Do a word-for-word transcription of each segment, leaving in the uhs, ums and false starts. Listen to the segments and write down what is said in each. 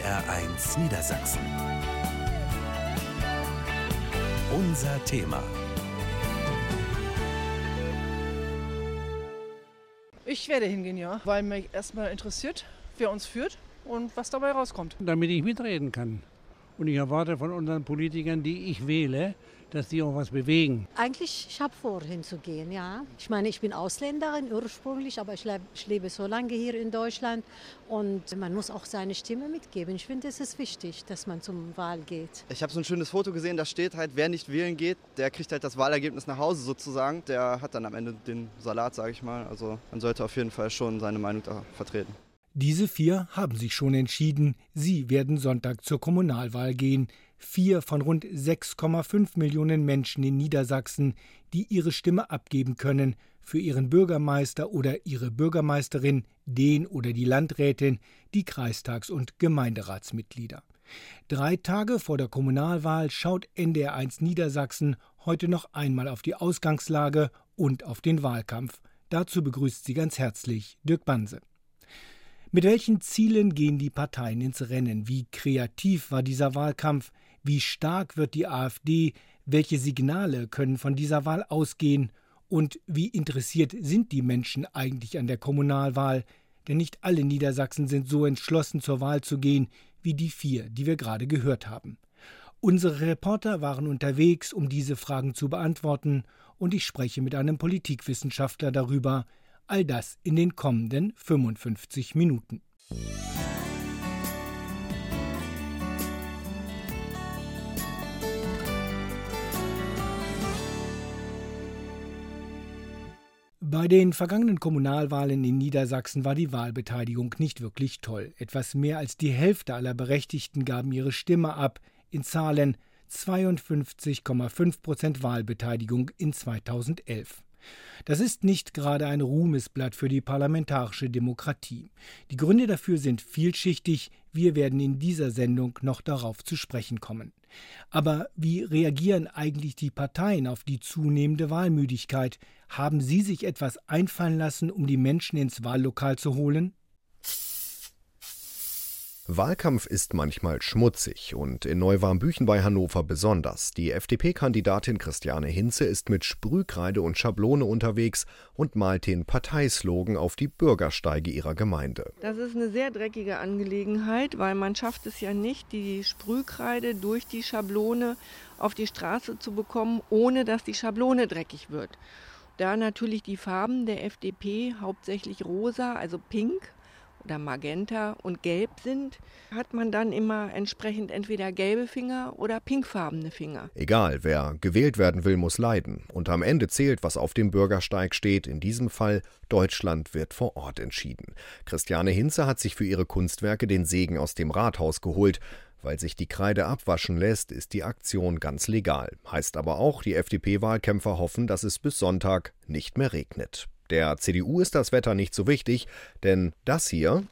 R eins Niedersachsen. Unser Thema. Ich werde hingehen, ja, weil mich erstmal interessiert, wer uns führt und was dabei rauskommt. Damit ich mitreden kann. Und ich erwarte von unseren Politikern, die ich wähle, dass die auch was bewegen. Eigentlich, ich habe vor, hinzugehen, ja. Ich meine, ich bin Ausländerin ursprünglich, aber ich, lebe, ich lebe so lange hier in Deutschland und man muss auch seine Stimme mitgeben. Ich finde, es ist wichtig, dass man zum Wahl geht. Ich habe so ein schönes Foto gesehen, da steht halt, wer nicht wählen geht, der kriegt halt das Wahlergebnis nach Hause sozusagen. Der hat dann am Ende den Salat, sage ich mal. Also man sollte auf jeden Fall schon seine Meinung da vertreten. Diese vier haben sich schon entschieden. Sie werden Sonntag zur Kommunalwahl gehen. Vier von rund sechs Komma fünf Millionen Menschen in Niedersachsen, die ihre Stimme abgeben können für ihren Bürgermeister oder ihre Bürgermeisterin, den oder die Landrätin, die Kreistags- und Gemeinderatsmitglieder. Drei Tage vor der Kommunalwahl schaut N D R eins Niedersachsen heute noch einmal auf die Ausgangslage und auf den Wahlkampf. Dazu begrüßt sie ganz herzlich Dirk Banse. Mit welchen Zielen gehen die Parteien ins Rennen? Wie kreativ war dieser Wahlkampf? Wie stark wird die AfD? Welche Signale können von dieser Wahl ausgehen? Und wie interessiert sind die Menschen eigentlich an der Kommunalwahl? Denn nicht alle Niedersachsen sind so entschlossen, zur Wahl zu gehen, wie die vier, die wir gerade gehört haben. Unsere Reporter waren unterwegs, um diese Fragen zu beantworten, und ich spreche mit einem Politikwissenschaftler darüber. All das in den kommenden fünfundfünfzig Minuten. Bei den vergangenen Kommunalwahlen in Niedersachsen war die Wahlbeteiligung nicht wirklich toll. Etwas mehr als die Hälfte aller Berechtigten gaben ihre Stimme ab. In Zahlen zweiundfünfzig Komma fünf Prozent Wahlbeteiligung in zweitausendelf. Das ist nicht gerade ein Ruhmesblatt für die parlamentarische Demokratie. Die Gründe dafür sind vielschichtig. Wir werden in dieser Sendung noch darauf zu sprechen kommen. Aber wie reagieren eigentlich die Parteien auf die zunehmende Wahlmüdigkeit? Haben sie sich etwas einfallen lassen, um die Menschen ins Wahllokal zu holen? Wahlkampf ist manchmal schmutzig und in Neuwarmbüchen bei Hannover besonders. Die F D P-Kandidatin Christiane Hinze ist mit Sprühkreide und Schablone unterwegs und malt den Parteislogan auf die Bürgersteige ihrer Gemeinde. Das ist eine sehr dreckige Angelegenheit, weil man schafft es ja nicht, die Sprühkreide durch die Schablone auf die Straße zu bekommen, ohne dass die Schablone dreckig wird. Da natürlich die Farben der F D P hauptsächlich rosa, also pink, oder Magenta und Gelb sind, hat man dann immer entsprechend entweder gelbe Finger oder pinkfarbene Finger. Egal, wer gewählt werden will, muss leiden. Und am Ende zählt, was auf dem Bürgersteig steht. In diesem Fall, Deutschland wird vor Ort entschieden. Christiane Hinze hat sich für ihre Kunstwerke den Segen aus dem Rathaus geholt. Weil sich die Kreide abwaschen lässt, ist die Aktion ganz legal. Heißt aber auch, die F D P-Wahlkämpfer hoffen, dass es bis Sonntag nicht mehr regnet. Der C D U ist das Wetter nicht so wichtig, denn das hier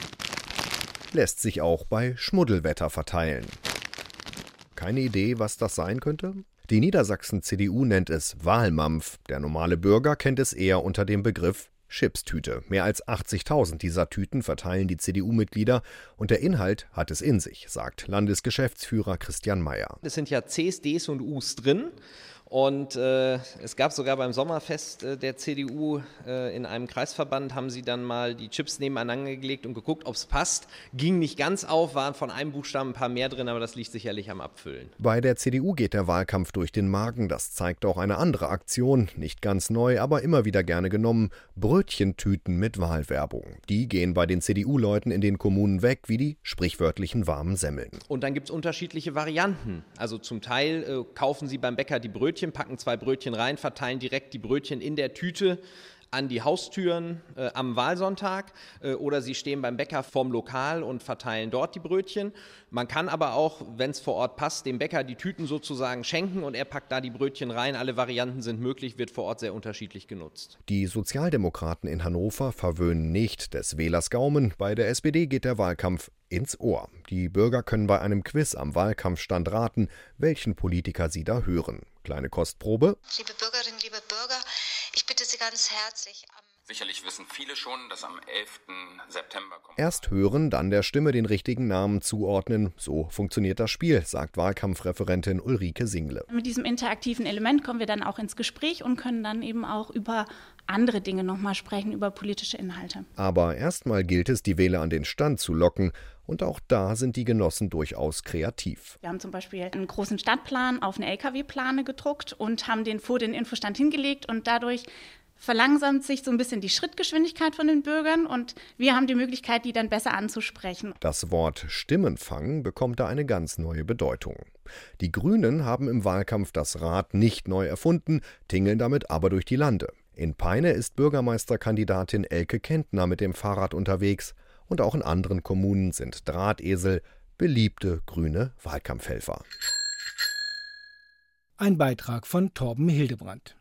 lässt sich auch bei Schmuddelwetter verteilen. Keine Idee, was das sein könnte? Die Niedersachsen-C D U nennt es Wahlmampf. Der normale Bürger kennt es eher unter dem Begriff Chipstüte. Mehr als achtzigtausend dieser Tüten verteilen die C D U-Mitglieder und der Inhalt hat es in sich, sagt Landesgeschäftsführer Christian Mayer. Es sind ja Cs, Ds und Us drin. Und äh, es gab sogar beim Sommerfest äh, der C D U äh, in einem Kreisverband, haben sie dann mal die Chips nebeneinander gelegt und geguckt, ob es passt. Ging nicht ganz auf, waren von einem Buchstaben ein paar mehr drin, aber das liegt sicherlich am Abfüllen. Bei der C D U geht der Wahlkampf durch den Magen. Das zeigt auch eine andere Aktion, nicht ganz neu, aber immer wieder gerne genommen. Brötchentüten mit Wahlwerbung. Die gehen bei den C D U-Leuten in den Kommunen weg, wie die sprichwörtlichen warmen Semmeln. Und dann gibt es unterschiedliche Varianten. Also zum Teil äh, kaufen sie beim Bäcker die Brötchen, packen zwei Brötchen rein, verteilen direkt die Brötchen in der Tüte an die Haustüren äh, am Wahlsonntag äh, oder sie stehen beim Bäcker vorm Lokal und verteilen dort die Brötchen. Man kann aber auch, wenn es vor Ort passt, dem Bäcker die Tüten sozusagen schenken und er packt da die Brötchen rein. Alle Varianten sind möglich, wird vor Ort sehr unterschiedlich genutzt. Die Sozialdemokraten in Hannover verwöhnen nicht des Wählers Gaumen. Bei der S P D geht der Wahlkampf ins Ohr. Die Bürger können bei einem Quiz am Wahlkampfstand raten, welchen Politiker sie da hören. Kleine Kostprobe. Liebe Bürgerinnen, liebe Bürger, ich bitte Sie ganz herzlich. Sicherlich wissen viele schon, dass am elften September kommt. Erst hören, dann der Stimme den richtigen Namen zuordnen. So funktioniert das Spiel, sagt Wahlkampfreferentin Ulrike Single. Mit diesem interaktiven Element kommen wir dann auch ins Gespräch und können dann eben auch über andere Dinge nochmal sprechen, über politische Inhalte. Aber erstmal gilt es, die Wähler an den Stand zu locken. Und auch da sind die Genossen durchaus kreativ. Wir haben zum Beispiel einen großen Stadtplan auf eine L K W-Plane gedruckt und haben den vor den Infostand hingelegt und dadurch verlangsamt sich so ein bisschen die Schrittgeschwindigkeit von den Bürgern und wir haben die Möglichkeit, die dann besser anzusprechen. Das Wort Stimmenfang bekommt da eine ganz neue Bedeutung. Die Grünen haben im Wahlkampf das Rad nicht neu erfunden, tingeln damit aber durch die Lande. In Peine ist Bürgermeisterkandidatin Elke Kentner mit dem Fahrrad unterwegs und auch in anderen Kommunen sind Drahtesel beliebte grüne Wahlkampfhelfer. Ein Beitrag von Torben Hildebrandt.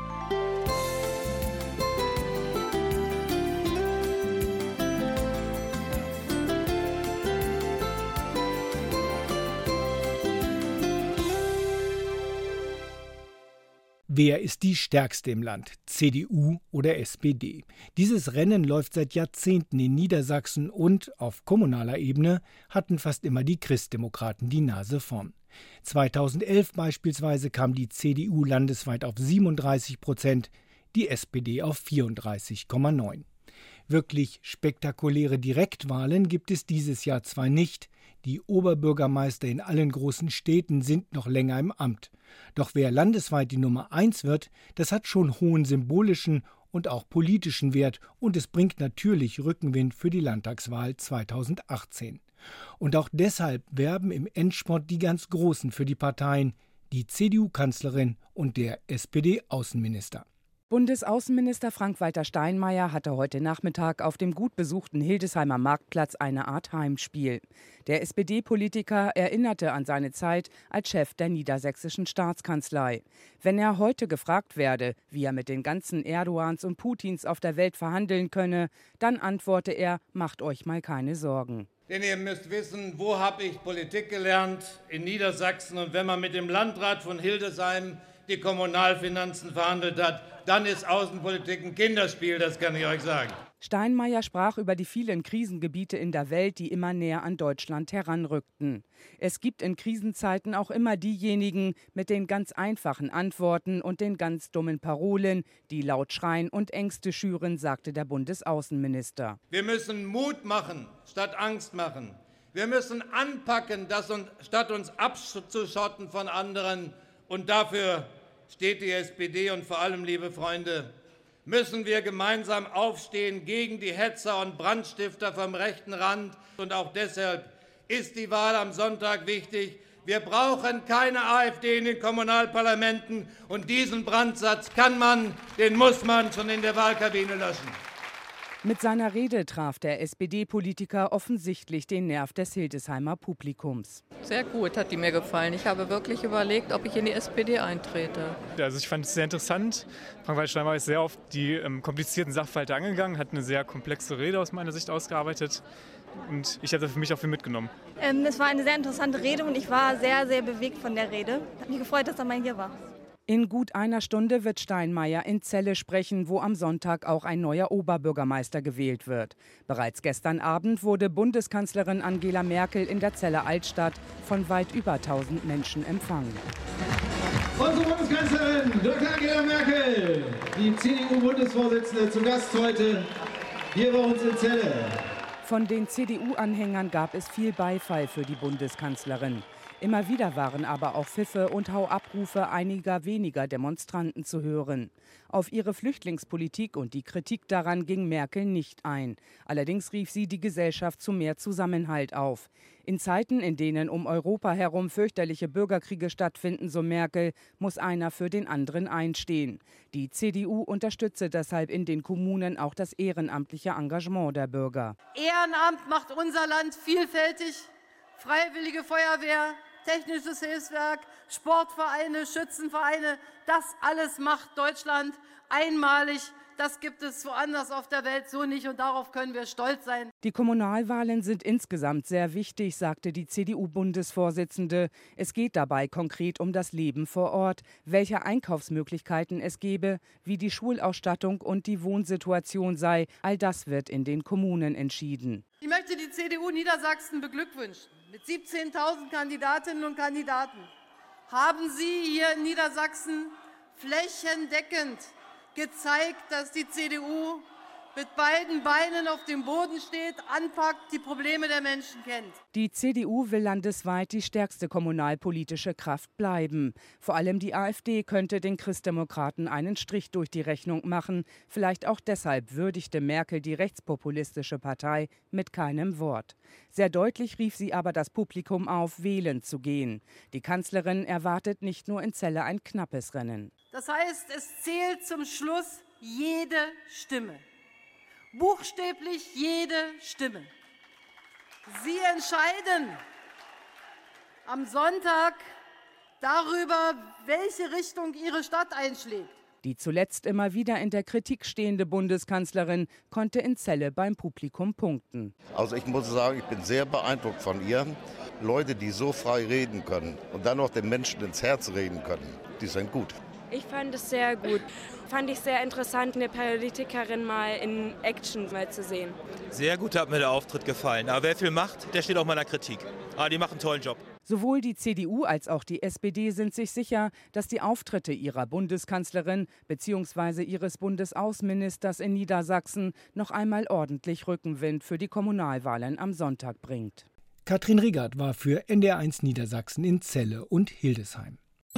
Wer ist die stärkste im Land? C D U oder S P D? Dieses Rennen läuft seit Jahrzehnten in Niedersachsen und auf kommunaler Ebene hatten fast immer die Christdemokraten die Nase vorn. zweitausendelf beispielsweise kam die C D U landesweit auf siebenunddreißig Prozent, die S P D auf vierunddreißig Komma neun. Wirklich spektakuläre Direktwahlen gibt es dieses Jahr zwar nicht, die Oberbürgermeister in allen großen Städten sind noch länger im Amt. Doch wer landesweit die Nummer eins wird, das hat schon hohen symbolischen und auch politischen Wert und es bringt natürlich Rückenwind für die Landtagswahl zweitausendachtzehn. Und auch deshalb werben im Endspurt die ganz Großen für die Parteien, die C D U-Kanzlerin und der S P D-Außenminister. Bundesaußenminister Frank-Walter Steinmeier hatte heute Nachmittag auf dem gut besuchten Hildesheimer Marktplatz eine Art Heimspiel. Der S P D-Politiker erinnerte an seine Zeit als Chef der niedersächsischen Staatskanzlei. Wenn er heute gefragt werde, wie er mit den ganzen Erdogans und Putins auf der Welt verhandeln könne, dann antworte er, macht euch mal keine Sorgen. Denn ihr müsst wissen, wo habe ich Politik gelernt? In Niedersachsen. Und wenn man mit dem Landrat von Hildesheim die Kommunalfinanzen verhandelt hat, dann ist Außenpolitik ein Kinderspiel, das kann ich euch sagen. Steinmeier sprach über die vielen Krisengebiete in der Welt, die immer näher an Deutschland heranrückten. Es gibt in Krisenzeiten auch immer diejenigen mit den ganz einfachen Antworten und den ganz dummen Parolen, die laut schreien und Ängste schüren, sagte der Bundesaußenminister. Wir müssen Mut machen, statt Angst machen. Wir müssen anpacken, das uns, statt uns abzuschotten von anderen. Und dafür steht die S P D und vor allem, liebe Freunde, müssen wir gemeinsam aufstehen gegen die Hetzer und Brandstifter vom rechten Rand. Und auch deshalb ist die Wahl am Sonntag wichtig. Wir brauchen keine AfD in den Kommunalparlamenten. Und diesen Brandsatz kann man, den muss man schon in der Wahlkabine löschen. Mit seiner Rede traf der S P D-Politiker offensichtlich den Nerv des Hildesheimer Publikums. Sehr gut, hat die mir gefallen. Ich habe wirklich überlegt, ob ich in die S P D eintrete. Also ich fand es sehr interessant. Frank-Walter Steinmeier ist sehr auf die ähm, komplizierten Sachverhalte angegangen, hat eine sehr komplexe Rede aus meiner Sicht ausgearbeitet. Und ich habe für mich auch viel mitgenommen. Ähm, es war eine sehr interessante Rede und ich war sehr, sehr bewegt von der Rede. Hat mich gefreut, dass er mal hier war. In gut einer Stunde wird Steinmeier in Celle sprechen, wo am Sonntag auch ein neuer Oberbürgermeister gewählt wird. Bereits gestern Abend wurde Bundeskanzlerin Angela Merkel in der Celler Altstadt von weit über tausend Menschen empfangen. Unsere Bundeskanzlerin Doktor Angela Merkel, die C D U-Bundesvorsitzende, zu Gast heute hier bei uns in Celle. Von den C D U-Anhängern gab es viel Beifall für die Bundeskanzlerin. Immer wieder waren aber auch Pfiffe und Hauabrufe einiger weniger Demonstranten zu hören. Auf ihre Flüchtlingspolitik und die Kritik daran ging Merkel nicht ein. Allerdings rief sie die Gesellschaft zu mehr Zusammenhalt auf. In Zeiten, in denen um Europa herum fürchterliche Bürgerkriege stattfinden, so Merkel, muss einer für den anderen einstehen. Die C D U unterstütze deshalb in den Kommunen auch das ehrenamtliche Engagement der Bürger. Ehrenamt macht unser Land vielfältig. Freiwillige Feuerwehr, Technisches Hilfswerk, Sportvereine, Schützenvereine, das alles macht Deutschland einmalig das gibt es woanders auf der Welt so nicht und darauf können wir stolz sein. Die Kommunalwahlen sind insgesamt sehr wichtig, sagte die C D U-Bundesvorsitzende. Es geht dabei konkret um das Leben vor Ort, welche Einkaufsmöglichkeiten es gebe, wie die Schulausstattung und die Wohnsituation sei. All das wird in den Kommunen entschieden. Ich möchte die C D U Niedersachsen beglückwünschen. Mit siebzehntausend Kandidatinnen und Kandidaten haben Sie hier in Niedersachsen flächendeckend gezeigt, dass die C D U mit beiden Beinen auf dem Boden steht, anpackt, die Probleme der Menschen kennt. Die C D U will landesweit die stärkste kommunalpolitische Kraft bleiben. Vor allem die AfD könnte den Christdemokraten einen Strich durch die Rechnung machen. Vielleicht auch deshalb würdigte Merkel die rechtspopulistische Partei mit keinem Wort. Sehr deutlich rief sie aber das Publikum auf, wählen zu gehen. Die Kanzlerin erwartet nicht nur in Celle ein knappes Rennen. Das heißt, es zählt zum Schluss jede Stimme. Buchstäblich jede Stimme. Sie entscheiden am Sonntag darüber, welche Richtung Ihre Stadt einschlägt. Die zuletzt immer wieder in der Kritik stehende Bundeskanzlerin konnte in Celle beim Publikum punkten. Also ich muss sagen, ich bin sehr beeindruckt von ihr. Leute, die so frei reden können und dann noch den Menschen ins Herz reden können, die sind gut. Ich fand es sehr gut. Fand ich sehr interessant, eine Politikerin mal in Action mal zu sehen. Sehr gut hat mir der Auftritt gefallen. Aber wer viel macht, der steht auch meiner Kritik. Aber die machen einen tollen Job. Sowohl die C D U als auch die S P D sind sich sicher, dass die Auftritte ihrer Bundeskanzlerin bzw. ihres Bundesaußenministers in Niedersachsen noch einmal ordentlich Rückenwind für die Kommunalwahlen am Sonntag bringt. Katrin Riegert war für N D R eins Niedersachsen in Celle und Hildesheim.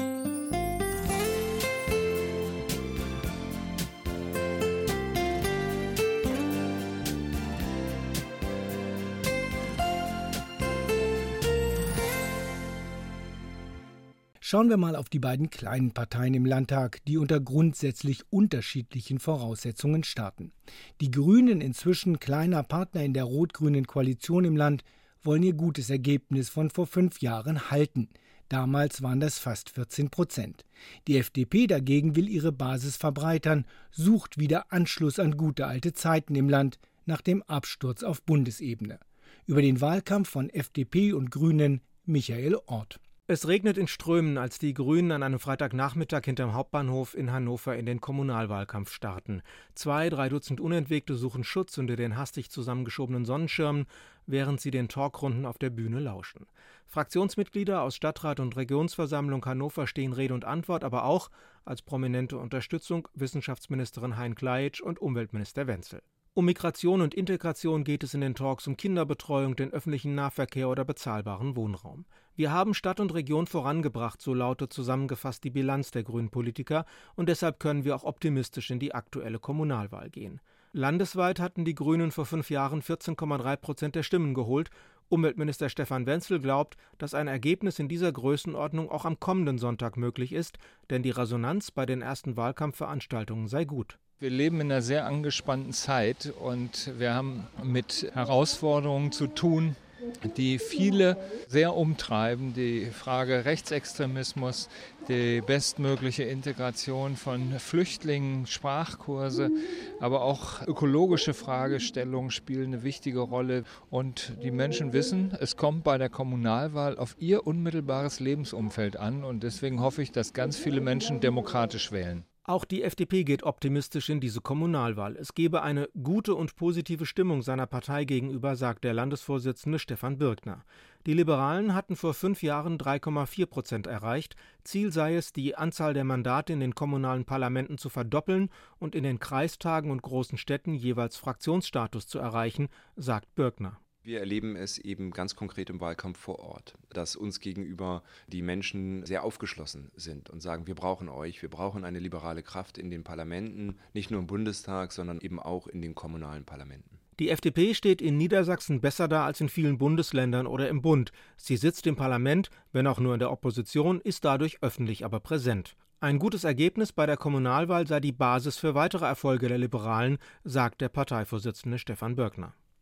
Schauen wir mal auf die beiden kleinen Parteien im Landtag, die unter grundsätzlich unterschiedlichen Voraussetzungen starten. Die Grünen, inzwischen kleiner Partner in der rot-grünen Koalition im Land, wollen ihr gutes Ergebnis von vor fünf Jahren halten. Damals waren das fast vierzehn Prozent. Die F D P dagegen will ihre Basis verbreitern, sucht wieder Anschluss an gute alte Zeiten im Land nach dem Absturz auf Bundesebene. Über den Wahlkampf von F D P und Grünen Michael Orth. Es regnet in Strömen, als die Grünen an einem Freitagnachmittag hinterm Hauptbahnhof in Hannover in den Kommunalwahlkampf starten. Zwei, drei Dutzend Unentwegte suchen Schutz unter den hastig zusammengeschobenen Sonnenschirmen, während sie den Talkrunden auf der Bühne lauschen. Fraktionsmitglieder aus Stadtrat und Regionsversammlung Hannover stehen Rede und Antwort, aber auch als prominente Unterstützung Wissenschaftsministerin Hein-Kleitsch und Umweltminister Wenzl. Um Migration und Integration geht es in den Talks um Kinderbetreuung, den öffentlichen Nahverkehr oder bezahlbaren Wohnraum. Wir haben Stadt und Region vorangebracht, so lautet zusammengefasst die Bilanz der grünen Politiker, und deshalb können wir auch optimistisch in die aktuelle Kommunalwahl gehen. Landesweit hatten die Grünen vor fünf Jahren vierzehn Komma drei Prozent der Stimmen geholt. Umweltminister Stefan Wenzl glaubt, dass ein Ergebnis in dieser Größenordnung auch am kommenden Sonntag möglich ist, denn die Resonanz bei den ersten Wahlkampfveranstaltungen sei gut. Wir leben in einer sehr angespannten Zeit und wir haben mit Herausforderungen zu tun, die viele sehr umtreiben. Die Frage Rechtsextremismus, die bestmögliche Integration von Flüchtlingen, Sprachkurse, aber auch ökologische Fragestellungen spielen eine wichtige Rolle. Und die Menschen wissen, es kommt bei der Kommunalwahl auf ihr unmittelbares Lebensumfeld an. Und deswegen hoffe ich, dass ganz viele Menschen demokratisch wählen. Auch die F D P geht optimistisch in diese Kommunalwahl. Es gebe eine gute und positive Stimmung seiner Partei gegenüber, sagt der Landesvorsitzende Stefan Birkner. Die Liberalen hatten vor fünf Jahren drei Komma vier Prozent erreicht. Ziel sei es, die Anzahl der Mandate in den kommunalen Parlamenten zu verdoppeln und in den Kreistagen und großen Städten jeweils Fraktionsstatus zu erreichen, sagt Birkner. Wir erleben es eben ganz konkret im Wahlkampf vor Ort, dass uns gegenüber die Menschen sehr aufgeschlossen sind und sagen, wir brauchen euch, wir brauchen eine liberale Kraft in den Parlamenten, nicht nur im Bundestag, sondern eben auch in den kommunalen Parlamenten. Die F D P steht in Niedersachsen besser da als in vielen Bundesländern oder im Bund. Sie sitzt im Parlament, wenn auch nur in der Opposition, ist dadurch öffentlich aber präsent. Ein gutes Ergebnis bei der Kommunalwahl sei die Basis für weitere Erfolge der Liberalen, sagt der Parteivorsitzende Stefan Birkner.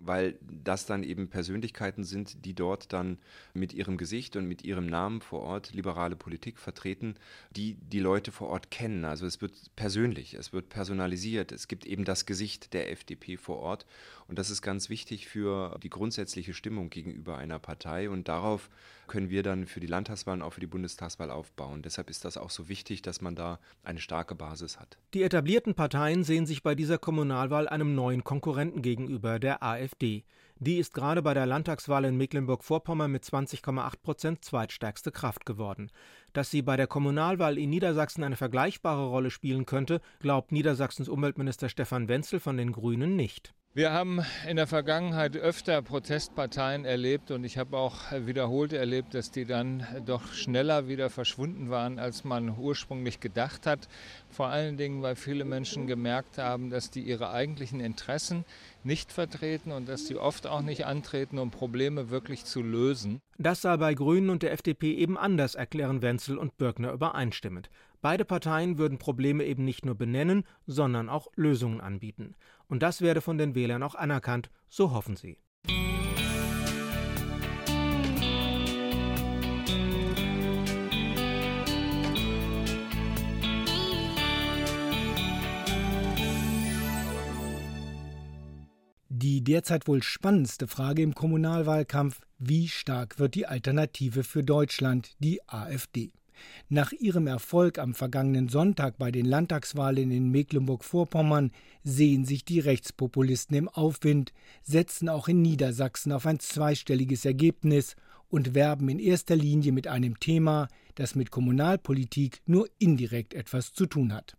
weil das dann eben Persönlichkeiten sind, die dort dann mit ihrem Gesicht und mit ihrem Namen vor Ort liberale Politik vertreten, die die Leute vor Ort kennen. Also es wird persönlich, es wird personalisiert, es gibt eben das Gesicht der F D P vor Ort und das ist ganz wichtig für die grundsätzliche Stimmung gegenüber einer Partei und darauf können wir dann für die Landtagswahl und auch für die Bundestagswahl aufbauen. Deshalb ist das auch so wichtig, dass man da eine starke Basis hat. Die etablierten Parteien sehen sich bei dieser Kommunalwahl einem neuen Konkurrenten gegenüber, der AfD. Die ist gerade bei der Landtagswahl in Mecklenburg-Vorpommern mit zwanzig Komma acht Prozent zweitstärkste Kraft geworden. Dass sie bei der Kommunalwahl in Niedersachsen eine vergleichbare Rolle spielen könnte, glaubt Niedersachsens Umweltminister Stefan Wenzel von den Grünen nicht. Wir haben in der Vergangenheit öfter Protestparteien erlebt und ich habe auch wiederholt erlebt, dass die dann doch schneller wieder verschwunden waren, als man ursprünglich gedacht hat. Vor allen Dingen, weil viele Menschen gemerkt haben, dass die ihre eigentlichen Interessen nicht vertreten und dass sie oft auch nicht antreten, um Probleme wirklich zu lösen. Das sei bei Grünen und der F D P eben anders, erklären Wenzel und Birkner übereinstimmend. Beide Parteien würden Probleme eben nicht nur benennen, sondern auch Lösungen anbieten. Und das werde von den Wählern auch anerkannt, so hoffen sie. Die derzeit wohl spannendste Frage im Kommunalwahlkampf: Wie stark wird die Alternative für Deutschland, die AfD? Nach ihrem Erfolg am vergangenen Sonntag bei den Landtagswahlen in Mecklenburg-Vorpommern sehen sich die Rechtspopulisten im Aufwind, setzen auch in Niedersachsen auf ein zweistelliges Ergebnis und werben in erster Linie mit einem Thema, das mit Kommunalpolitik nur indirekt etwas zu tun hat.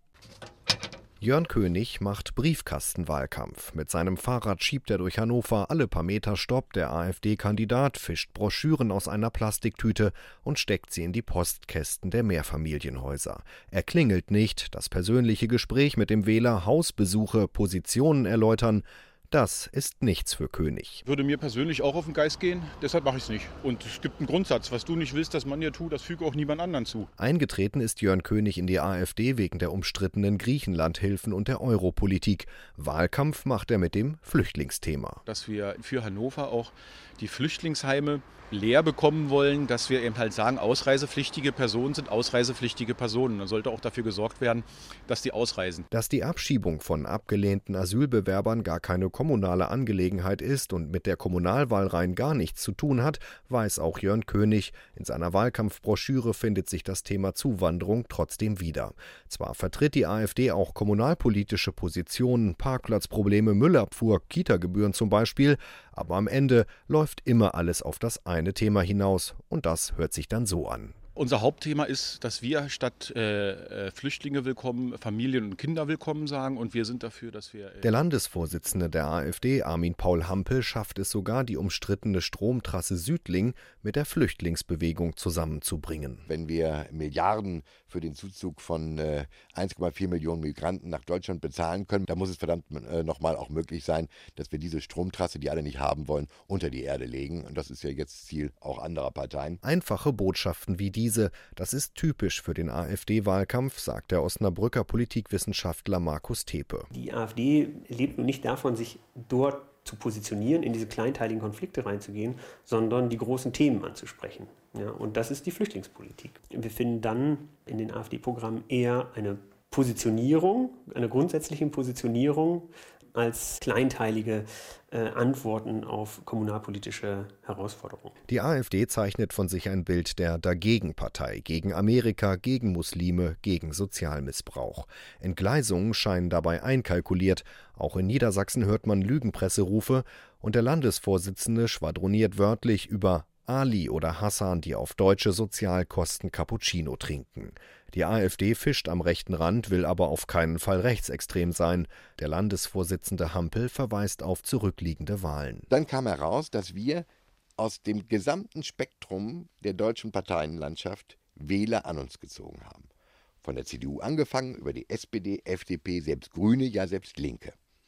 Jörn König macht Briefkastenwahlkampf. Mit seinem Fahrrad schiebt er durch Hannover, alle paar Meter stoppt der AfD-Kandidat, fischt Broschüren aus einer Plastiktüte und steckt sie in die Postkästen der Mehrfamilienhäuser. Er klingelt nicht, das persönliche Gespräch mit dem Wähler, Hausbesuche, Positionen erläutern, das ist nichts für König. Würde mir persönlich auch auf den Geist gehen, deshalb mache ich es nicht. Und es gibt einen Grundsatz, was du nicht willst, dass man dir tut, das füge auch niemand anderen zu. Eingetreten ist Jörn König in die AfD wegen der umstrittenen Griechenlandhilfen und der Europolitik. Wahlkampf macht er mit dem Flüchtlingsthema. Dass wir für Hannover auch die Flüchtlingsheime leer bekommen wollen, dass wir eben halt sagen, ausreisepflichtige Personen sind ausreisepflichtige Personen. Dann sollte auch dafür gesorgt werden, dass die ausreisen. Dass die Abschiebung von abgelehnten Asylbewerbern gar keine kommunale Angelegenheit ist und mit der Kommunalwahl rein gar nichts zu tun hat, weiß auch Jörn König. In seiner Wahlkampfbroschüre findet sich das Thema Zuwanderung trotzdem wieder. Zwar vertritt die AfD auch kommunalpolitische Positionen, Parkplatzprobleme, Müllabfuhr, Kita-Gebühren zum Beispiel, aber am Ende läuft immer alles auf das eine Thema hinaus und das hört sich dann so an. Unser Hauptthema ist, dass wir statt äh, Flüchtlinge willkommen, Familien und Kinder willkommen sagen und wir sind dafür, dass wir... Äh Der Landesvorsitzende der AfD, Armin Paul Hampel, schafft es sogar, die umstrittene Stromtrasse Südling mit der Flüchtlingsbewegung zusammenzubringen. Wenn wir Milliarden für den Zuzug von äh, eins Komma vier Millionen Migranten nach Deutschland bezahlen können, dann muss es verdammt äh, nochmal auch möglich sein, dass wir diese Stromtrasse, die alle nicht haben wollen, unter die Erde legen. Und das ist ja jetzt Ziel auch anderer Parteien. Einfache Botschaften wie die Diese, das ist typisch für den AfD-Wahlkampf, sagt der Osnabrücker Politikwissenschaftler Markus Tepe. Die AfD lebt nun nicht davon, sich dort zu positionieren, in diese kleinteiligen Konflikte reinzugehen, sondern die großen Themen anzusprechen. Ja, und das ist die Flüchtlingspolitik. Wir finden dann in den AfD-Programmen eher eine Positionierung, eine grundsätzliche Positionierung als kleinteilige äh, Antworten auf kommunalpolitische Herausforderungen. Die AfD zeichnet von sich ein Bild der Dagegenpartei, gegen Amerika, gegen Muslime, gegen Sozialmissbrauch. Entgleisungen scheinen dabei einkalkuliert. Auch in Niedersachsen hört man Lügenpresserufe und der Landesvorsitzende schwadroniert wörtlich über Ali oder Hassan, die auf deutsche Sozialkosten Cappuccino trinken. Die AfD fischt am rechten Rand, will aber auf keinen Fall rechtsextrem sein. Der Landesvorsitzende Hampel verweist auf zurückliegende Wahlen. Dann kam heraus, dass wir aus dem gesamten Spektrum der deutschen Parteienlandschaft Wähler an uns gezogen haben. Von der C D U angefangen, über die S P D, F D P, selbst Grüne, ja selbst Linke.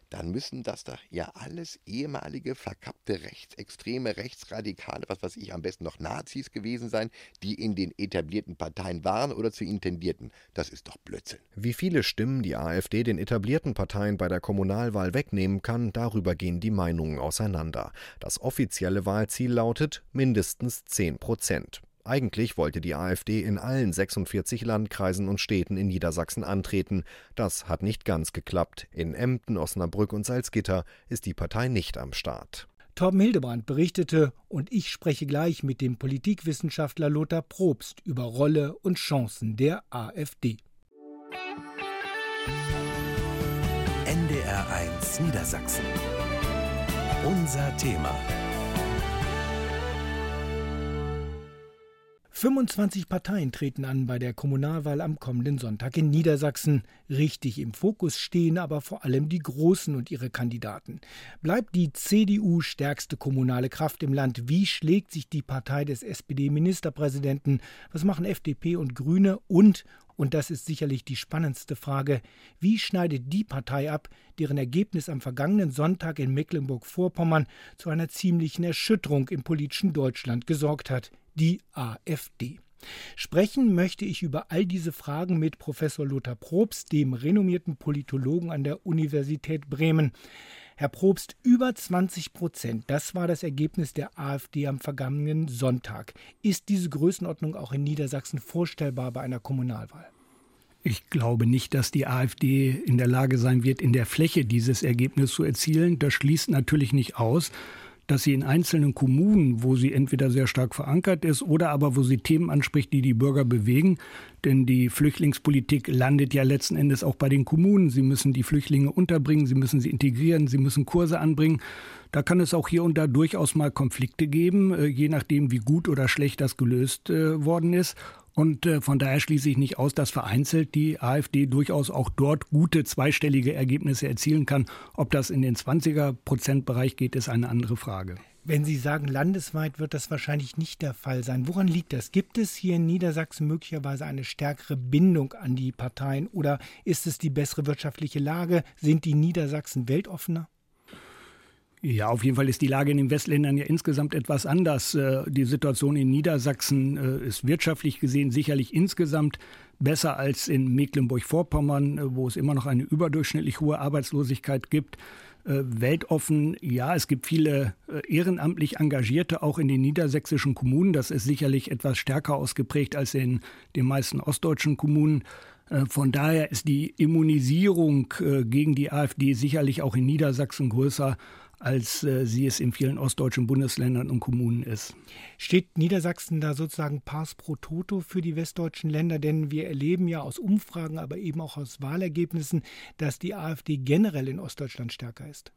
dann müssen das doch ja alles ehemalige, verkappte Rechtsextreme, Rechtsradikale, was weiß ich, am besten noch Nazis gewesen sein, die in den etablierten Parteien waren oder zu ihnen tendierten. Das ist doch Blödsinn. Wie viele Stimmen die AfD den etablierten Parteien bei der Kommunalwahl wegnehmen kann, darüber gehen die Meinungen auseinander. Das offizielle Wahlziel lautet mindestens zehn Prozent. Eigentlich wollte die AfD in allen sechsundvierzig Landkreisen und Städten in Niedersachsen antreten. Das hat nicht ganz geklappt. In Emden, Osnabrück und Salzgitter ist die Partei nicht am Start. Torben Hildebrand berichtete, und ich spreche gleich mit dem Politikwissenschaftler Lothar Probst über Rolle und Chancen der AfD. N D R eins Niedersachsen. Unser Thema. fünfundzwanzig Parteien treten an bei der Kommunalwahl am kommenden Sonntag in Niedersachsen. Richtig im Fokus stehen aber vor allem die Großen und ihre Kandidaten. Bleibt die C D U stärkste kommunale Kraft im Land? Wie schlägt sich die Partei des S P D-Ministerpräsidenten? Was machen F D P und Grüne? Und, und das ist sicherlich die spannendste Frage, wie schneidet die Partei ab, deren Ergebnis am vergangenen Sonntag in Mecklenburg-Vorpommern zu einer ziemlichen Erschütterung im politischen Deutschland gesorgt hat? Die AfD. Sprechen möchte ich über all diese Fragen mit Professor Lothar Probst, dem renommierten Politologen an der Universität Bremen. Herr Probst, über zwanzig Prozent, das war das Ergebnis der AfD am vergangenen Sonntag. Ist diese Größenordnung auch in Niedersachsen vorstellbar bei einer Kommunalwahl? Ich glaube nicht, dass die AfD in der Lage sein wird, in der Fläche dieses Ergebnis zu erzielen. Das schließt natürlich nicht aus, dass sie in einzelnen Kommunen, wo sie entweder sehr stark verankert ist oder aber wo sie Themen anspricht, die die Bürger bewegen. Denn die Flüchtlingspolitik landet ja letzten Endes auch bei den Kommunen. Sie müssen die Flüchtlinge unterbringen, sie müssen sie integrieren, sie müssen Kurse anbringen. Da kann es auch hier und da durchaus mal Konflikte geben, je nachdem, wie gut oder schlecht das gelöst äh, worden ist. Und äh, von daher schließe ich nicht aus, dass vereinzelt die AfD durchaus auch dort gute zweistellige Ergebnisse erzielen kann. Ob das in den zwanziger-Prozent-Bereich geht, ist eine andere Frage. Wenn Sie sagen, landesweit wird das wahrscheinlich nicht der Fall sein. Woran liegt das? Gibt es hier in Niedersachsen möglicherweise eine stärkere Bindung an die Parteien oder ist es die bessere wirtschaftliche Lage? Sind die Niedersachsen weltoffener? Ja, auf jeden Fall ist die Lage in den Westländern ja insgesamt etwas anders. Die Situation in Niedersachsen ist wirtschaftlich gesehen sicherlich insgesamt besser als in Mecklenburg-Vorpommern, wo es immer noch eine überdurchschnittlich hohe Arbeitslosigkeit gibt. Weltoffen, ja, es gibt viele ehrenamtlich Engagierte, auch in den niedersächsischen Kommunen. Das ist sicherlich etwas stärker ausgeprägt als in den meisten ostdeutschen Kommunen. Von daher ist die Immunisierung gegen die AfD sicherlich auch in Niedersachsen größer, als äh, sie es in vielen ostdeutschen Bundesländern und Kommunen ist. Steht Niedersachsen da sozusagen pars pro toto für die westdeutschen Länder? Denn wir erleben ja aus Umfragen, aber eben auch aus Wahlergebnissen, dass die AfD generell in Ostdeutschland stärker ist.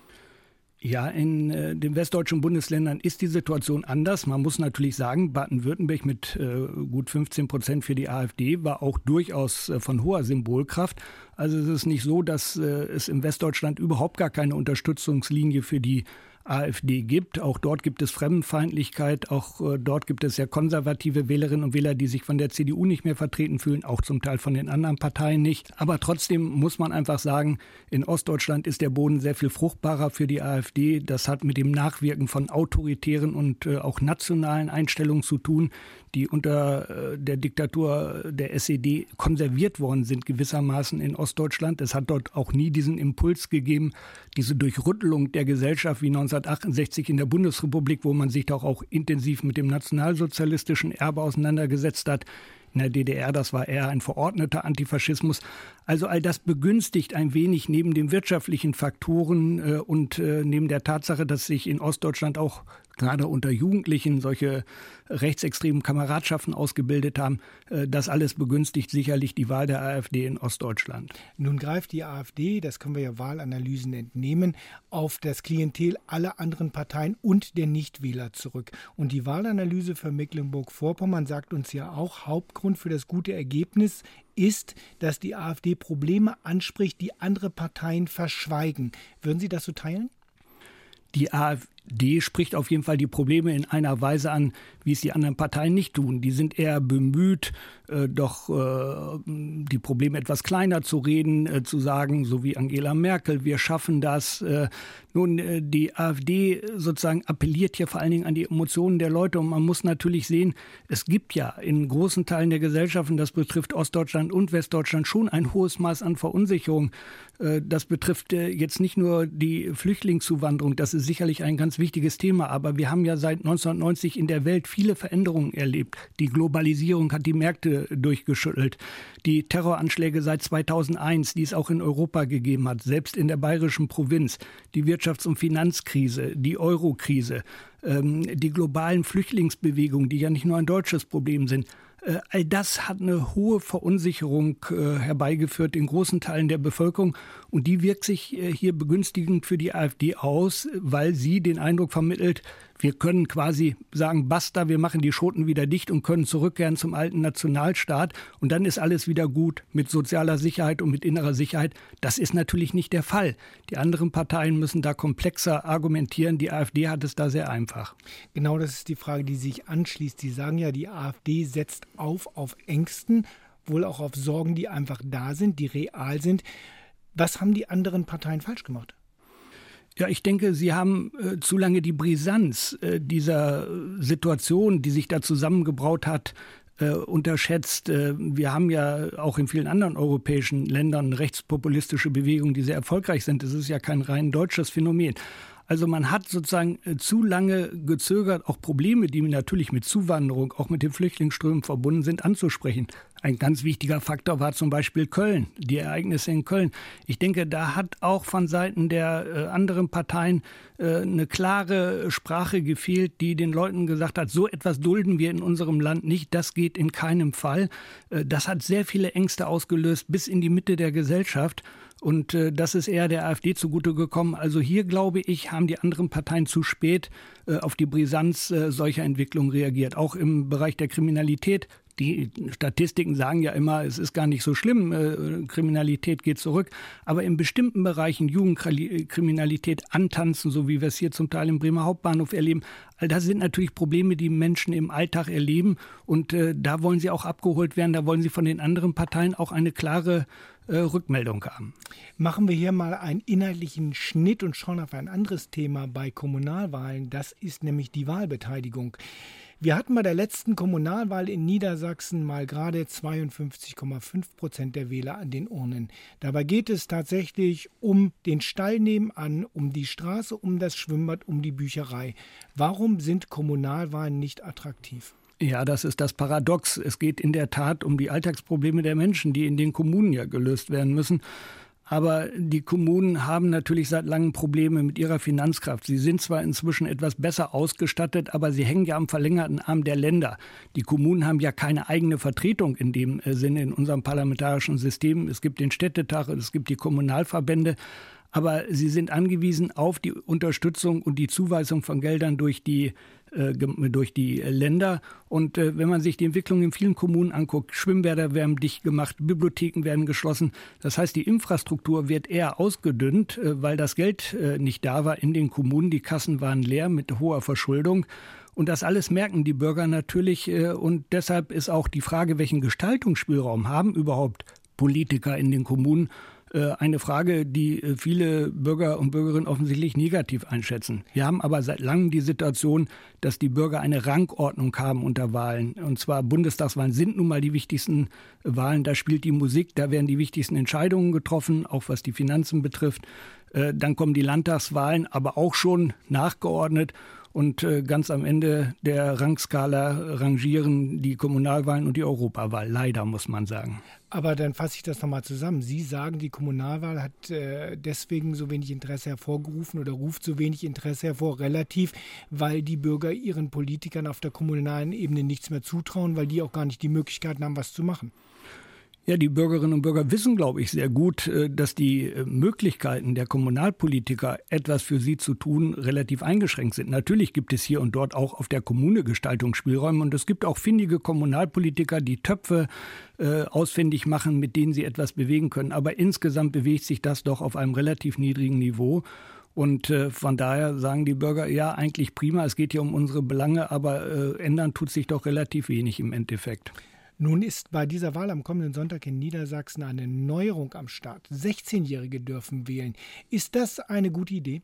Ja, in äh, den westdeutschen Bundesländern ist die Situation anders. Man muss natürlich sagen, Baden-Württemberg mit äh, gut fünfzehn Prozent für die AfD war auch durchaus äh, von hoher Symbolkraft. Also es ist nicht so, dass äh, es in Westdeutschland überhaupt gar keine Unterstützungslinie für die AfD gibt. Auch dort gibt es Fremdenfeindlichkeit, auch äh, dort gibt es sehr konservative Wählerinnen und Wähler, die sich von der C D U nicht mehr vertreten fühlen, auch zum Teil von den anderen Parteien nicht. Aber trotzdem muss man einfach sagen, in Ostdeutschland ist der Boden sehr viel fruchtbarer für die AfD. Das hat mit dem Nachwirken von autoritären und äh, auch nationalen Einstellungen zu tun, die unter äh, der Diktatur der S E D konserviert worden sind, gewissermaßen in Ostdeutschland. Es hat dort auch nie diesen Impuls gegeben, diese Durchrüttelung der Gesellschaft wie neunzehnhundertachtundsechzig in der Bundesrepublik, wo man sich doch auch intensiv mit dem nationalsozialistischen Erbe auseinandergesetzt hat. In der D D R, das war eher ein verordneter Antifaschismus. Also all das begünstigt ein wenig neben den wirtschaftlichen Faktoren äh, und äh, neben der Tatsache, dass sich in Ostdeutschland auch gerade unter Jugendlichen solche rechtsextremen Kameradschaften ausgebildet haben. Das alles begünstigt sicherlich die Wahl der AfD in Ostdeutschland. Nun greift die AfD, das können wir ja Wahlanalysen entnehmen, auf das Klientel aller anderen Parteien und der Nichtwähler zurück. Und die Wahlanalyse für Mecklenburg-Vorpommern sagt uns ja auch, Hauptgrund für das gute Ergebnis ist, dass die AfD Probleme anspricht, die andere Parteien verschweigen. Würden Sie das so teilen? Die AfD AfD spricht auf jeden Fall die Probleme in einer Weise an, wie es die anderen Parteien nicht tun. Die sind eher bemüht, äh, doch äh, die Probleme etwas kleiner zu reden, äh, zu sagen, so wie Angela Merkel, wir schaffen das. Äh, nun, äh, die AfD sozusagen appelliert hier vor allen Dingen an die Emotionen der Leute. Und man muss natürlich sehen, es gibt ja in großen Teilen der Gesellschaft, und das betrifft Ostdeutschland und Westdeutschland, schon ein hohes Maß an Verunsicherung. Äh, das betrifft äh, jetzt nicht nur die Flüchtlingszuwanderung, das ist sicherlich ein ganz wichtiges Thema, aber wir haben ja seit neunzehnhundertneunzig in der Welt viele Veränderungen erlebt. Die Globalisierung hat die Märkte durchgeschüttelt. Die Terroranschläge seit zweitausendeins, die es auch in Europa gegeben hat, selbst in der bayerischen Provinz, die Wirtschafts- und Finanzkrise, die Eurokrise, ähm, die globalen Flüchtlingsbewegungen, die ja nicht nur ein deutsches Problem sind. Äh, all das hat eine hohe Verunsicherung äh, herbeigeführt in großen Teilen der Bevölkerung. Und die wirkt sich äh, hier begünstigend für die AfD aus, weil sie den Eindruck vermittelt, wir können quasi sagen, basta, wir machen die Schoten wieder dicht und können zurückkehren zum alten Nationalstaat. Und dann ist alles wieder gut mit sozialer Sicherheit und mit innerer Sicherheit. Das ist natürlich nicht der Fall. Die anderen Parteien müssen da komplexer argumentieren. Die AfD hat es da sehr einfach. Genau, das ist die Frage, die sich anschließt. Sie sagen ja, die AfD setzt auf auf Ängsten, wohl auch auf Sorgen, die einfach da sind, die real sind. Was haben die anderen Parteien falsch gemacht? Ja, ich denke, Sie haben äh, zu lange die Brisanz äh, dieser Situation, die sich da zusammengebraut hat, äh, unterschätzt. Äh, wir haben ja auch in vielen anderen europäischen Ländern rechtspopulistische Bewegungen, die sehr erfolgreich sind. Das ist ja kein rein deutsches Phänomen. Also man hat sozusagen zu lange gezögert, auch Probleme, die natürlich mit Zuwanderung, auch mit den Flüchtlingsströmen verbunden sind, anzusprechen. Ein ganz wichtiger Faktor war zum Beispiel Köln, die Ereignisse in Köln. Ich denke, da hat auch von Seiten der äh, anderen Parteien äh, eine klare Sprache gefehlt, die den Leuten gesagt hat, so etwas dulden wir in unserem Land nicht, das geht in keinem Fall. Äh, das hat sehr viele Ängste ausgelöst bis in die Mitte der Gesellschaft. Und äh, das ist eher der AfD zugute gekommen. Also hier, glaube ich, haben die anderen Parteien zu spät äh, auf die Brisanz äh, solcher Entwicklungen reagiert. Auch im Bereich der Kriminalität. Die Statistiken sagen ja immer, es ist gar nicht so schlimm, äh, Kriminalität geht zurück. Aber in bestimmten Bereichen, Jugendkriminalität antanzen, so wie wir es hier zum Teil im Bremer Hauptbahnhof erleben, all das sind natürlich Probleme, die Menschen im Alltag erleben. Und äh, da wollen sie auch abgeholt werden, da wollen sie von den anderen Parteien auch eine klare äh, Rückmeldung haben. Machen wir hier mal einen inhaltlichen Schnitt und schauen auf ein anderes Thema bei Kommunalwahlen. Das ist nämlich die Wahlbeteiligung. Wir hatten bei der letzten Kommunalwahl in Niedersachsen mal gerade zweiundfünfzig Komma fünf Prozent der Wähler an den Urnen. Dabei geht es tatsächlich um den Stall nebenan, um die Straße, um das Schwimmbad, um die Bücherei. Warum sind Kommunalwahlen nicht attraktiv? Ja, das ist das Paradox. Es geht in der Tat um die Alltagsprobleme der Menschen, die in den Kommunen ja gelöst werden müssen. Aber die Kommunen haben natürlich seit langem Probleme mit ihrer Finanzkraft. Sie sind zwar inzwischen etwas besser ausgestattet, aber sie hängen ja am verlängerten Arm der Länder. Die Kommunen haben ja keine eigene Vertretung in dem Sinne in unserem parlamentarischen System. Es gibt den Städtetag, es gibt die Kommunalverbände. Aber sie sind angewiesen auf die Unterstützung und die Zuweisung von Geldern durch die äh, durch die Länder. Und äh, wenn man sich die Entwicklung in vielen Kommunen anguckt, Schwimmbäder werden dicht gemacht, Bibliotheken werden geschlossen. Das heißt, die Infrastruktur wird eher ausgedünnt, äh, weil das Geld äh, nicht da war in den Kommunen. Die Kassen waren leer mit hoher Verschuldung. Und das alles merken die Bürger natürlich. Äh, und deshalb ist auch die Frage, welchen Gestaltungsspielraum haben überhaupt Politiker in den Kommunen, eine Frage, die viele Bürger und Bürgerinnen offensichtlich negativ einschätzen. Wir haben aber seit langem die Situation, dass die Bürger eine Rangordnung haben unter Wahlen. Und zwar Bundestagswahlen sind nun mal die wichtigsten Wahlen. Da spielt die Musik, da werden die wichtigsten Entscheidungen getroffen, auch was die Finanzen betrifft. Dann kommen die Landtagswahlen, aber auch schon nachgeordnet. Und ganz am Ende der Rangskala rangieren die Kommunalwahlen und die Europawahl. Leider, muss man sagen. Aber dann fasse ich das nochmal zusammen. Sie sagen, die Kommunalwahl hat äh, deswegen so wenig Interesse hervorgerufen oder ruft so wenig Interesse hervor, relativ, weil die Bürger ihren Politikern auf der kommunalen Ebene nichts mehr zutrauen, weil die auch gar nicht die Möglichkeiten haben, was zu machen. Ja, die Bürgerinnen und Bürger wissen, glaube ich, sehr gut, dass die Möglichkeiten der Kommunalpolitiker, etwas für sie zu tun, relativ eingeschränkt sind. Natürlich gibt es hier und dort auch auf der Kommune Gestaltungsspielräume und es gibt auch findige Kommunalpolitiker, die Töpfe äh, ausfindig machen, mit denen sie etwas bewegen können. Aber insgesamt bewegt sich das doch auf einem relativ niedrigen Niveau. Und äh, von daher sagen die Bürger, ja, eigentlich prima, es geht hier um unsere Belange, aber äh, ändern tut sich doch relativ wenig im Endeffekt. Nun ist bei dieser Wahl am kommenden Sonntag in Niedersachsen eine Neuerung am Start. sechzehnjährige dürfen wählen. Ist das eine gute Idee?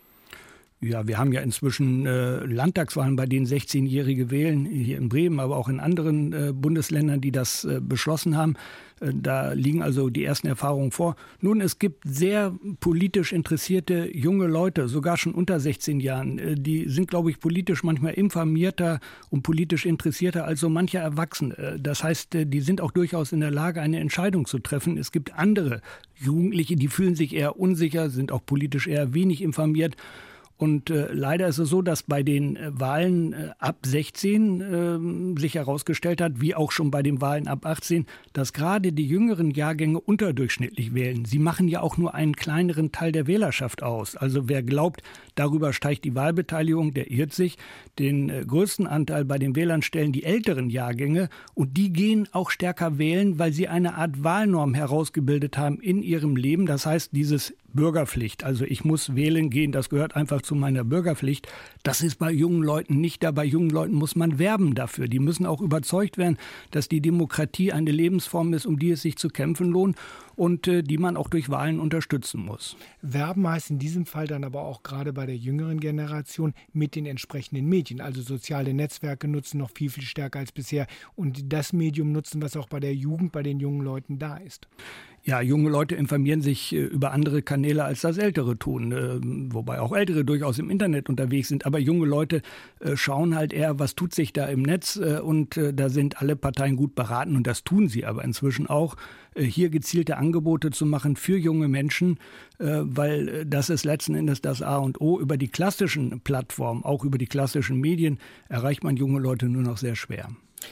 Ja, wir haben ja inzwischen äh, Landtagswahlen, bei denen sechzehnjährige wählen, hier in Bremen, aber auch in anderen äh, Bundesländern, die das äh, beschlossen haben. Äh, da liegen also die ersten Erfahrungen vor. Nun, es gibt sehr politisch interessierte junge Leute, sogar schon unter sechzehn Jahren. Äh, die sind, glaube ich, politisch manchmal informierter und politisch interessierter als so mancher Erwachsene. Äh, das heißt, äh, die sind auch durchaus in der Lage, eine Entscheidung zu treffen. Es gibt andere Jugendliche, die fühlen sich eher unsicher, sind auch politisch eher wenig informiert. Und äh, leider ist es so, dass bei den äh, Wahlen äh, ab sechzehn äh, sich herausgestellt hat, wie auch schon bei den Wahlen ab achtzehn, dass gerade die jüngeren Jahrgänge unterdurchschnittlich wählen. Sie machen ja auch nur einen kleineren Teil der Wählerschaft aus. Also wer glaubt, darüber steigt die Wahlbeteiligung, der irrt sich. Den äh, größten Anteil bei den Wählern stellen die älteren Jahrgänge. Und die gehen auch stärker wählen, weil sie eine Art Wahlnorm herausgebildet haben in ihrem Leben. Das heißt, dieses Bürgerpflicht, also ich muss wählen gehen, das gehört einfach zu meiner Bürgerpflicht. Das ist bei jungen Leuten nicht da. Bei jungen Leuten muss man werben dafür. Die müssen auch überzeugt werden, dass die Demokratie eine Lebensform ist, um die es sich zu kämpfen lohnt und äh, die man auch durch Wahlen unterstützen muss. Werben heißt in diesem Fall dann aber auch gerade bei der jüngeren Generation mit den entsprechenden Medien. Also soziale Netzwerke nutzen noch viel, viel stärker als bisher und das Medium nutzen, was auch bei der Jugend, bei den jungen Leuten da ist. Ja, junge Leute informieren sich äh, über andere Kanäle, als das Ältere tun, äh, wobei auch Ältere durchaus im Internet unterwegs sind. Aber junge Leute äh, schauen halt eher, was tut sich da im Netz äh, und äh, da sind alle Parteien gut beraten und das tun sie aber inzwischen auch, äh, hier gezielte Angebote zu machen für junge Menschen, äh, weil äh, das ist letzten Endes das A und O. Über die klassischen Plattformen, auch über die klassischen Medien, erreicht man junge Leute nur noch sehr schwer.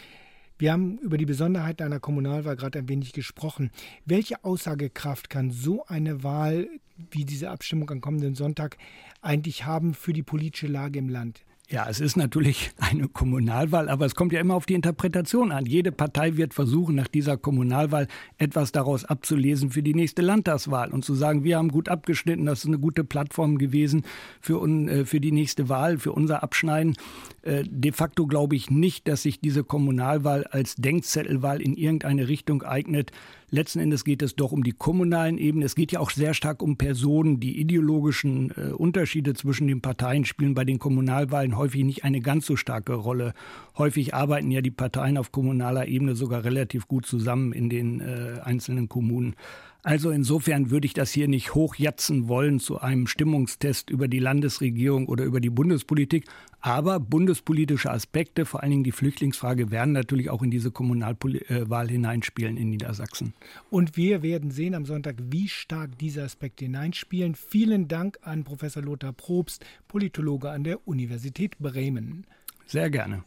Wir haben über die Besonderheiten einer Kommunalwahl gerade ein wenig gesprochen. Welche Aussagekraft kann so eine Wahl wie diese Abstimmung am kommenden Sonntag eigentlich haben für die politische Lage im Land? Ja, es ist natürlich eine Kommunalwahl, aber es kommt ja immer auf die Interpretation an. Jede Partei wird versuchen, nach dieser Kommunalwahl etwas daraus abzulesen für die nächste Landtagswahl und zu sagen, wir haben gut abgeschnitten, das ist eine gute Plattform gewesen für, un, für die nächste Wahl, für unser Abschneiden. De facto glaube ich nicht, dass sich diese Kommunalwahl als Denkzettelwahl in irgendeine Richtung eignet. Letzten Endes geht es doch um die kommunalen Ebenen. Es geht ja auch sehr stark um Personen. Die ideologischen äh, Unterschiede zwischen den Parteien spielen bei den Kommunalwahlen häufig nicht eine ganz so starke Rolle. Häufig arbeiten ja die Parteien auf kommunaler Ebene sogar relativ gut zusammen in den äh, einzelnen Kommunen. Also insofern würde ich das hier nicht hochjatzen wollen zu einem Stimmungstest über die Landesregierung oder über die Bundespolitik. Aber bundespolitische Aspekte, vor allen Dingen die Flüchtlingsfrage, werden natürlich auch in diese Kommunalwahl hineinspielen in Niedersachsen. Und wir werden sehen am Sonntag, wie stark diese Aspekte hineinspielen. Vielen Dank an Professor Lothar Probst, Politologe an der Universität Bremen. Sehr gerne.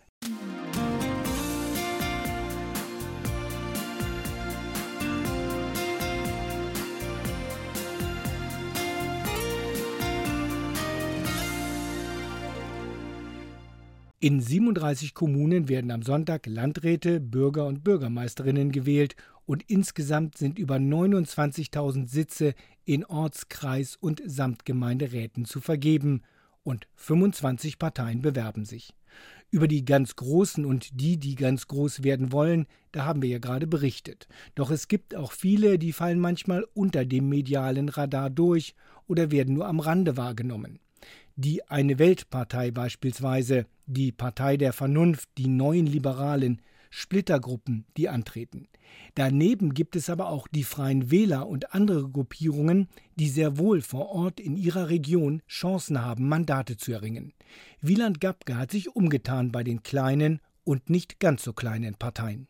In siebenunddreißig Kommunen werden am Sonntag Landräte, Bürger und Bürgermeisterinnen gewählt und insgesamt sind über neunundzwanzigtausend Sitze in Orts-, Kreis- und Samtgemeinderäten zu vergeben und fünfundzwanzig Parteien bewerben sich. Über die ganz Großen und die, die ganz groß werden wollen, da haben wir ja gerade berichtet. Doch es gibt auch viele, die fallen manchmal unter dem medialen Radar durch oder werden nur am Rande wahrgenommen. Die Eine-Welt-Partei beispielsweise, die Partei der Vernunft, die neuen Liberalen, Splittergruppen, die antreten. Daneben gibt es aber auch die Freien Wähler und andere Gruppierungen, die sehr wohl vor Ort in ihrer Region Chancen haben, Mandate zu erringen. Wieland Gabke hat sich umgetan bei den kleinen und nicht ganz so kleinen Parteien.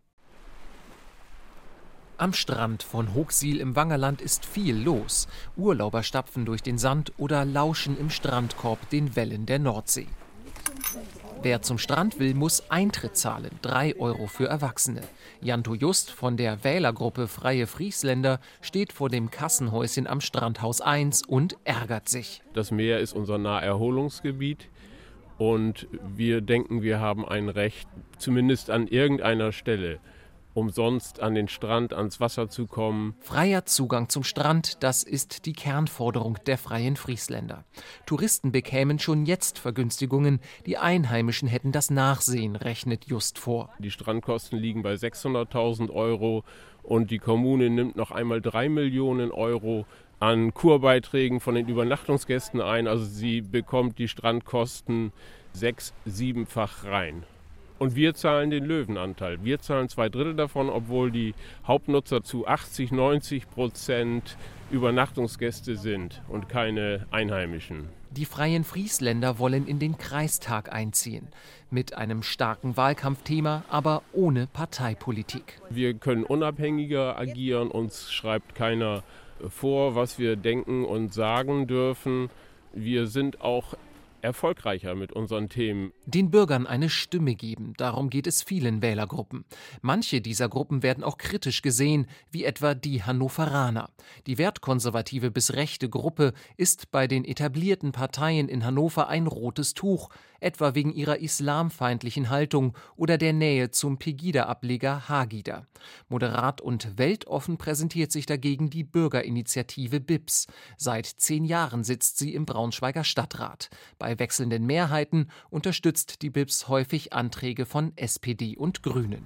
Am Strand von Hochsiel im Wangerland ist viel los. Urlauber stapfen durch den Sand oder lauschen im Strandkorb den Wellen der Nordsee. Wer zum Strand will, muss Eintritt zahlen, drei Euro für Erwachsene. Janto Just von der Wählergruppe Freie Friesländer steht vor dem Kassenhäuschen am Strandhaus eins und ärgert sich. Das Meer ist unser Naherholungsgebiet und wir denken, wir haben ein Recht, zumindest an irgendeiner Stelle umsonst an den Strand, ans Wasser zu kommen. Freier Zugang zum Strand, das ist die Kernforderung der Freien Friesländer. Touristen bekämen schon jetzt Vergünstigungen, die Einheimischen hätten das Nachsehen, rechnet Just vor. Die Strandkosten liegen bei sechshunderttausend Euro und die Kommune nimmt noch einmal drei Millionen Euro an Kurbeiträgen von den Übernachtungsgästen ein. Also sie bekommt die Strandkosten sechs-, siebenfach rein. Und wir zahlen den Löwenanteil. Wir zahlen zwei Drittel davon, obwohl die Hauptnutzer zu achtzig, neunzig Prozent Übernachtungsgäste sind und keine Einheimischen. Die Freien Friesländer wollen in den Kreistag einziehen. Mit einem starken Wahlkampfthema, aber ohne Parteipolitik. Wir können unabhängiger agieren. Uns schreibt keiner vor, was wir denken und sagen dürfen. Wir sind auch erfolgreicher mit unseren Themen. Den Bürgern eine Stimme geben, darum geht es vielen Wählergruppen. Manche dieser Gruppen werden auch kritisch gesehen, wie etwa die Hannoveraner. Die wertkonservative bis rechte Gruppe ist bei den etablierten Parteien in Hannover ein rotes Tuch, etwa wegen ihrer islamfeindlichen Haltung oder der Nähe zum Pegida-Ableger Hagida. Moderat und weltoffen präsentiert sich dagegen die Bürgerinitiative B I B S. Seit zehn Jahren sitzt sie im Braunschweiger Stadtrat. Bei wechselnden Mehrheiten unterstützt die B I B S häufig Anträge von S P D und Grünen.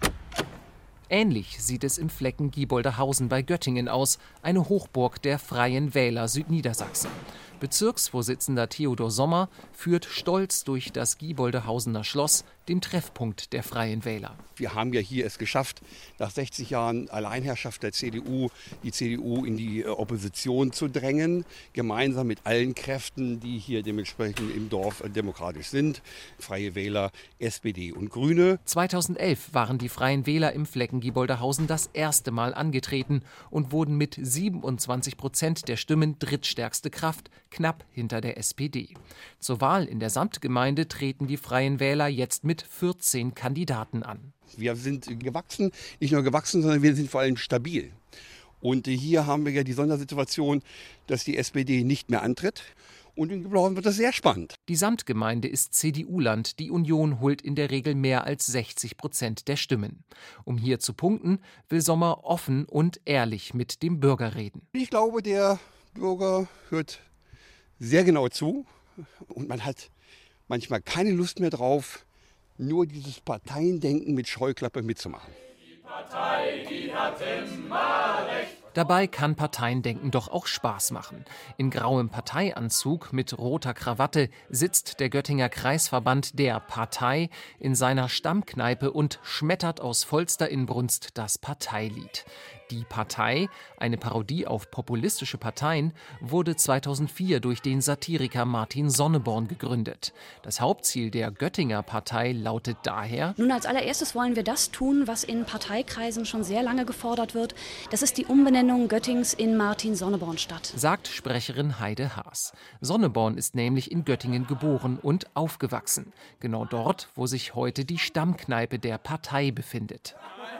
Ähnlich sieht es im Flecken Gieboldehausen bei Göttingen aus, eine Hochburg der Freien Wähler Südniedersachsen. Bezirksvorsitzender Theodor Sommer führt stolz durch das Gieboldehausener Schloss, dem Treffpunkt der Freien Wähler. Wir haben ja hier es geschafft, nach sechzig Jahren Alleinherrschaft der C D U, die C D U in die Opposition zu drängen, gemeinsam mit allen Kräften, die hier dementsprechend im Dorf demokratisch sind. Freie Wähler, S P D und Grüne. zweitausendelf waren die Freien Wähler im Flecken Gieboldehausen das erste Mal angetreten und wurden mit siebenundzwanzig Prozent der Stimmen drittstärkste Kraft, knapp hinter der S P D. Zur Wahl in der Samtgemeinde treten die Freien Wähler jetzt mit vierzehn Kandidaten an. Wir sind gewachsen, nicht nur gewachsen, sondern wir sind vor allem stabil. Und hier haben wir ja die Sondersituation, dass die S P D nicht mehr antritt. Und in Geblauen wird das sehr spannend. Die Samtgemeinde ist C D U-Land. Die Union holt in der Regel mehr als sechzig Prozent der Stimmen. Um hier zu punkten, will Sommer offen und ehrlich mit dem Bürger reden. Ich glaube, der Bürger hört sehr genau zu. Und man hat manchmal keine Lust mehr drauf, nur dieses Parteiendenken mit Scheuklappe mitzumachen. Die Partei, die hat immer recht. Dabei kann Parteiendenken doch auch Spaß machen. In grauem Parteianzug mit roter Krawatte sitzt der Göttinger Kreisverband der Partei in seiner Stammkneipe und schmettert aus vollster Inbrunst das Parteilied. Die Partei, eine Parodie auf populistische Parteien, wurde zweitausendvier durch den Satiriker Martin Sonneborn gegründet. Das Hauptziel der Göttinger Partei lautet daher: Nun, als allererstes wollen wir das tun, was in Parteikreisen schon sehr lange gefordert wird. Das ist die Umbenennung Göttings in Martin-Sonneborn-Stadt, sagt Sprecherin Heide Haas. Sonneborn ist nämlich in Göttingen geboren und aufgewachsen. Genau dort, wo sich heute die Stammkneipe der Partei befindet.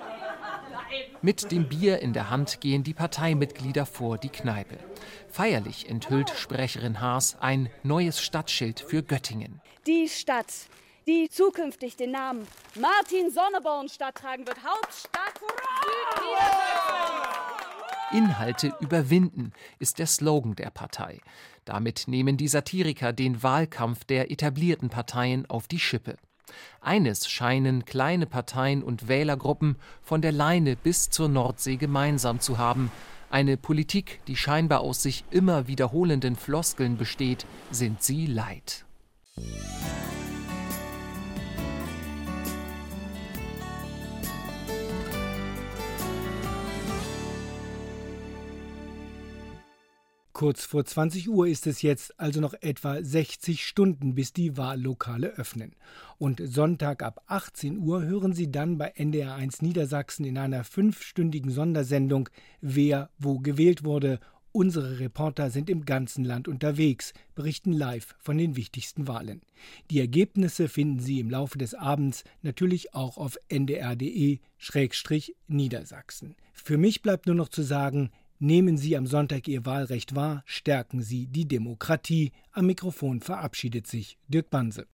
Mit dem Bier in der Hand gehen die Parteimitglieder vor die Kneipe. Feierlich enthüllt Sprecherin Haas ein neues Stadtschild für Göttingen. Die Stadt, die zukünftig den Namen Martin-Sonneborn-Stadt tragen wird. Hauptstadt Südniedersachsen. Inhalte überwinden ist der Slogan der Partei. Damit nehmen die Satiriker den Wahlkampf der etablierten Parteien auf die Schippe. Eines scheinen kleine Parteien und Wählergruppen von der Leine bis zur Nordsee gemeinsam zu haben: eine Politik, die scheinbar aus sich immer wiederholenden Floskeln besteht, sind sie leid. Kurz vor zwanzig Uhr ist es jetzt, also noch etwa sechzig Stunden, bis die Wahllokale öffnen. Und Sonntag ab achtzehn Uhr hören Sie dann bei N D R eins Niedersachsen in einer fünfstündigen Sondersendung, wer wo gewählt wurde. Unsere Reporter sind im ganzen Land unterwegs, berichten live von den wichtigsten Wahlen. Die Ergebnisse finden Sie im Laufe des Abends natürlich auch auf n d r punkt d e Schrägstrich Niedersachsen. Für mich bleibt nur noch zu sagen: Nehmen Sie am Sonntag Ihr Wahlrecht wahr, stärken Sie die Demokratie. Am Mikrofon verabschiedet sich Dirk Banse.